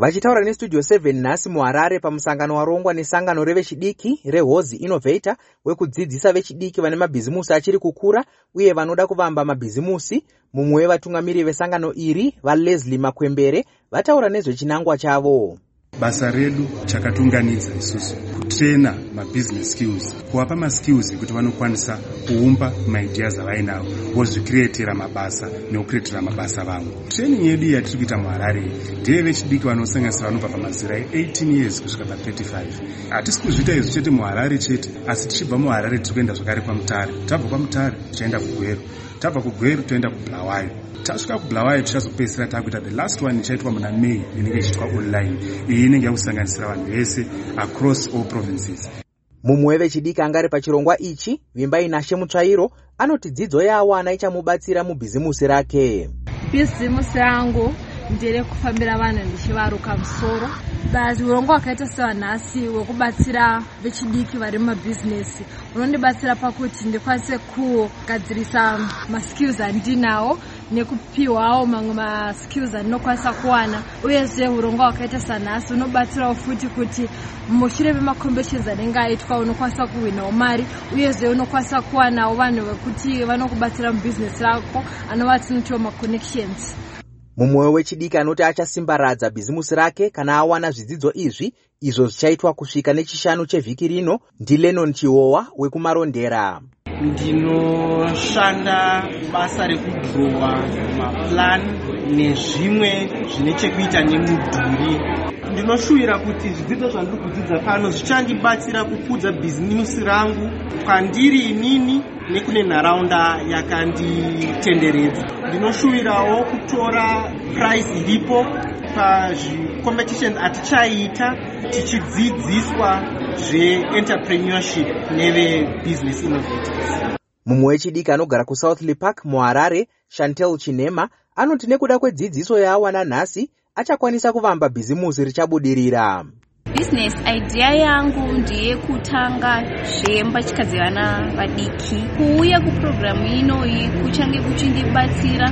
Vachitaura nestudio 7 nhasi muHarare pamusangano warongwa nesangano revechidiki reHozi Innovator wekudzidzisa vechidiki vane mabhizimusi achiri kukura uye vanoda kuvamba mabhizimusi. Mumwe wevatungamiri vesangano iri, vaLeslie Makwembere, vataura nezvechinangwa chavo. Basa redu chakatunganidza isusu kutrena mabusiness skills, kuwapa maskills ekuti vanokwanisa kuumba maideas avainawo vozvikreatira mabasa nekucreatira mabasa vamwe. Training yedu yatiri kuita muHarare ndeye vechidiki vanosanganisira vanobva pamazera e18 years kusvika pa35. Hatisi kuzviita izvi chete muHarare chete, asi tichibva muHarare tiri kuenda zvakare kwaMutare. Tabva kwaMutare tichaenda kuGweru, tabva kuGweru toenda kuBulawayo. Tasvika kuBulawayo tichazopedzisira takuita the last one ichaitwa muna May inenge ichiitwa online. Iyi inenge yakusanganisira vanhu vese across all provinces. Mumwe wevechidiki angari pachirongwa ichi, Vimbai Nashe Mutsvairo, anoti dzidzo yawana ichamubatsira mubhizimusi rake. Bhizimusi rangu ndere kufambira vanhu ndichivaruka musoro. Basi urongwa wakaita sewanhasi wekubatsira vechidiki vari mumabhizinesi unondibatsira pakuti ndikwanise kugadzirisa maskills andinawo nekupiwawo mamwe maskills andinokwanisa kuwana. Uyezve urongwa wakaita sanhasi unobatsirawo futi kuti mushure memacompetitions anenge aitwa unokwanisa kuwinawo mari, uyezve unokwanisa kuwanawo vanhu vekuti vanokubatsira mubhizinesi rako anova tinoti maconnections. Mumwe wechidiki anoti achasimbaradza bhizimusi rake kana awana zvidzidzo izvi, izvo zvichaitwa kusvika nechishanu chevhiki rino, ndiLennon Chihowa wekumarondera. Ndinoshanda basa rekudhirowa maplan nezvimwe zvine chekuita nemudhuri. Ndinoshuvira kuti zvidzidzo zvandiri kudzidza pano zvichandibatsira kukudza bhizimusi rangu kwandiri inini nekune nharaunda yakanditenderedza. Ndinoshuvirawo kutora prize iripo pazvicompetitions atichaita tichidzidziswa zveentrepreneurship nevebusiness innovators. Mumwe wechidiki anogara kuSouthly Park muHarare, Chantel Chinema, anoti nekuda kwedzidziso yaawana nhasi achakwanisa kuvamba bhizimusi richabudirira. Business idea yangu ndiye kutanga zvembatyadzi vana vadiki. Kuuya kuprogramu inoyi kuchange kuchindibatsira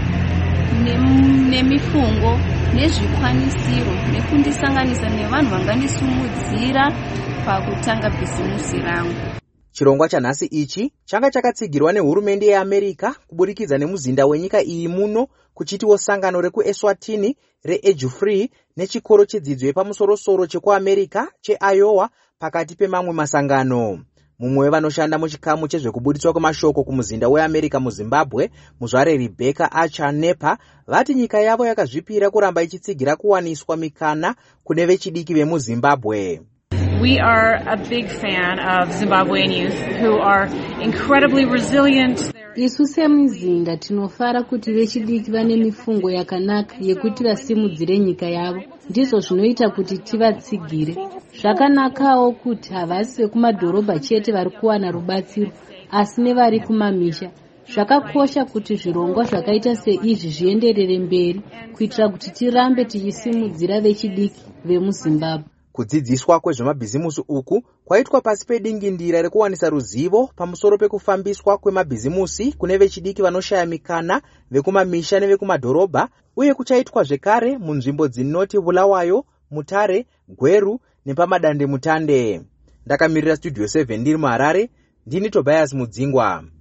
nemifungo nezvikwanisiro nekundisanganisa nevanhu vangandisumudzira pakutanga bhizimusi rangu. Chirongwa chanhasi ichi changa chakatsigirwa nehurumende yeAmerica kuburikidza nemuzinda wenyika iyi muno, kuchitiwo sangano rekuEswatini reEdge Free nechikoro chedzidzo yepamusoro-soro chekuAmerica cheIowa pakati pemamwe masangano. Mumwe wevanoshanda muchikamu chezvekubudiswa kwemashoko kumuzinda weAmerica muZimbabwe, muzvare Rebecca Archer Nepa, vati nyika yavo yakazvipira kuramba ichitsigira kuwaniswa mikana kune vechidiki vemuZimbabwe. We are a big fan of Zimbabwean youth who are incredibly resilient. Isu semuzinda tinofara kuti vechidiki vane mifungo yakanaka yekuti vasimudzire nyika yavo. Ndizvo zvinoita kuti tivatsigire. Zvakanakawo kuti havasi vekumadhorobha chete vari kuwana rubatsiro, asi nevari kumamisha. Zvakakosha kuti zvirongwa zvakaita seizvi zvienderere mberi kuitira kuti tirambe tichisimudzira vechidiki vemuZimbabwe. Kudzidziswa kwezvemabhizimusi uku kwaitwa pasi pedingindira rekuwanisa ruzivo pamusoro pekufambiswa kwemabhizimusi kune vechidiki vanoshaya mikana vekumamisha nevekumadhorobha, uye kuchaitwa zvekare munzvimbo dzinoti Bulawayo, Mutare, Gweru nepamadande mutande. Ndakamirira studio 7 ndiri muHarare, ndini Tobias Mudzingwa.